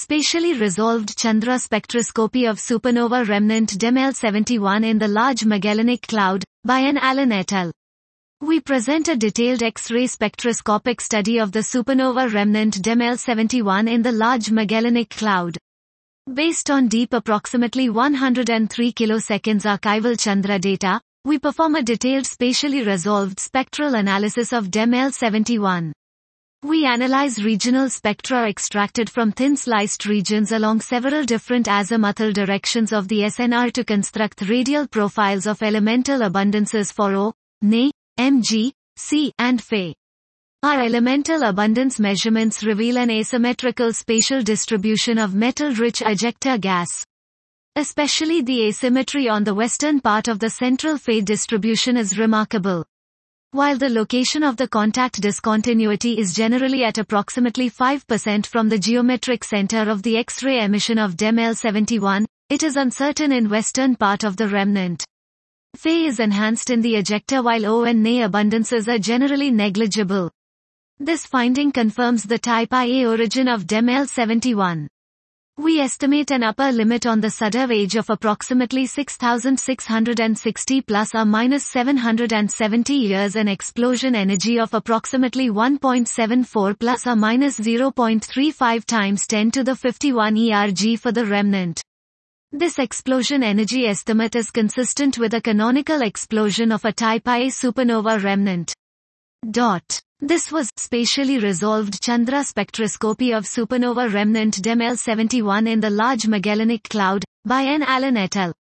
Spatially resolved Chandra spectroscopy of supernova remnant DEML-71 in the Large Magellanic Cloud, by N. Allen et al. We present a detailed X-ray spectroscopic study of the supernova remnant DEML-71 in the Large Magellanic Cloud. Based on deep approximately 103 kiloseconds archival Chandra data, we perform a detailed spatially resolved spectral analysis of DEML-71. We analyze regional spectra extracted from thin-sliced regions along several different azimuthal directions of the SNR to construct radial profiles of elemental abundances for O, Ne, Mg, C, and Fe. Our elemental abundance measurements reveal an asymmetrical spatial distribution of metal-rich ejecta gas. Especially the asymmetry on the western part of the central Fe distribution is remarkable. While the location of the contact discontinuity is generally at approximately 5% from the geometric center of the X-ray emission of DEML-71, it is uncertain in western part of the remnant. Fe is enhanced in the ejecta while O and Ne abundances are generally negligible. This finding confirms the type Ia origin of DEML-71. We estimate an upper limit on the Sudav age of approximately 6,660 plus or minus 770 years and explosion energy of approximately 1.74 plus or minus 0.35 times 10 to the 51 ERG for the remnant. This explosion energy estimate is consistent with a canonical explosion of a type Ia supernova remnant. This was spatially resolved Chandra spectroscopy of supernova remnant DEML-71 in the Large Magellanic Cloud, by N. Allen et al.